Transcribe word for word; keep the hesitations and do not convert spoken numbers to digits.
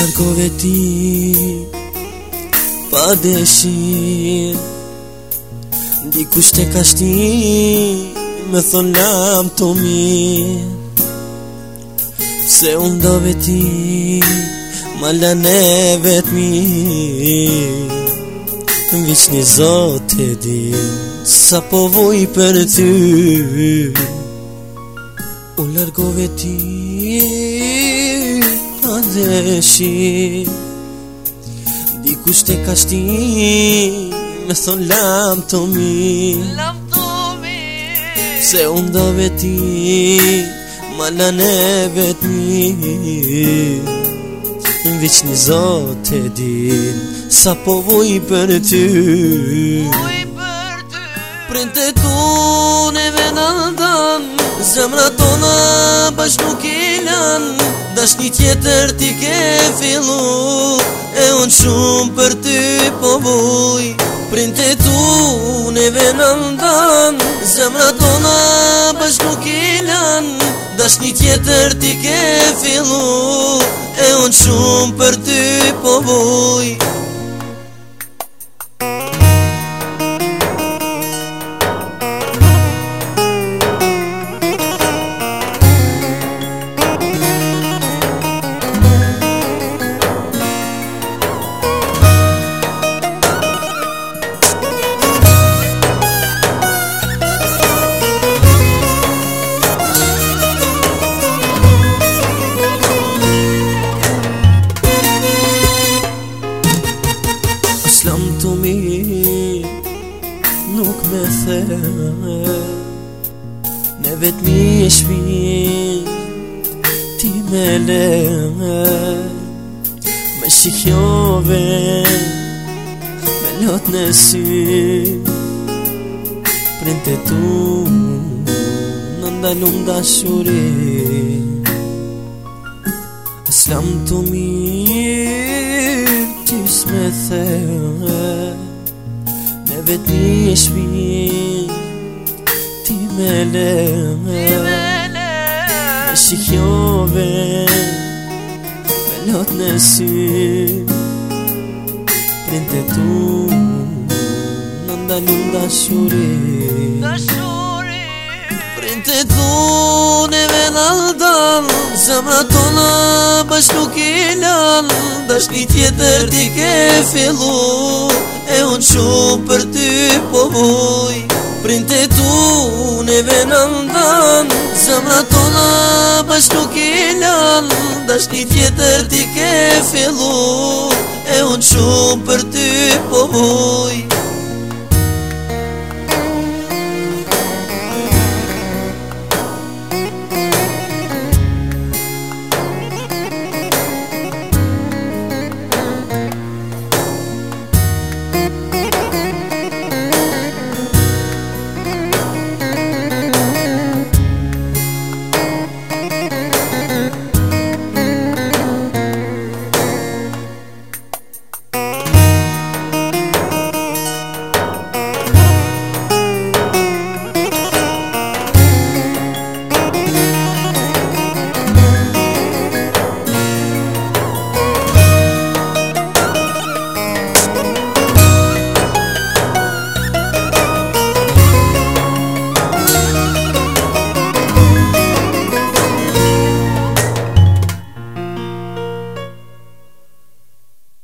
largove ti pa dëshirë, dikush te ka shti me thon lam të mirë. Pse unë dove ti ma lane vetmi, veç një zot e din sa po vuj për ty. U largove ti pa dëshirë, dikush te ka shti me thon lam të mirë. Se unë dove ti ma lane vetmi, veç një zot e din sa po vuj për ty. Printe tu neve në ndan, zemra tona bash nuk i lan, dash një tjetër ti ke fillu, e unë shumë për ty po vuj. Printe tu neve në ndan, zemra tona bash nuk i lan, dash një tjetër ti ke fillu, e unë shumë për ty po vuj. Slam të mirë nuk me the, ne vetmi e shpin ti me le, me shikjove me lot në sy. Printe tu në ndalum dashuri, slam të mirë ti s'me the, ne vetmi e shpin ti me le, me shikjove me lot në sy. Printe tu në ndalum dashuri, printe tu neve në ndan, zemra tona bash nuk i lan, dash një tjetër ti ke fillu, e unë shumë për ty po vuj. Printe tu neve në ndan, zemra tona bash nuk i lan, dash një tjetër ti ke fillu, e unë shumë për ty po vuj.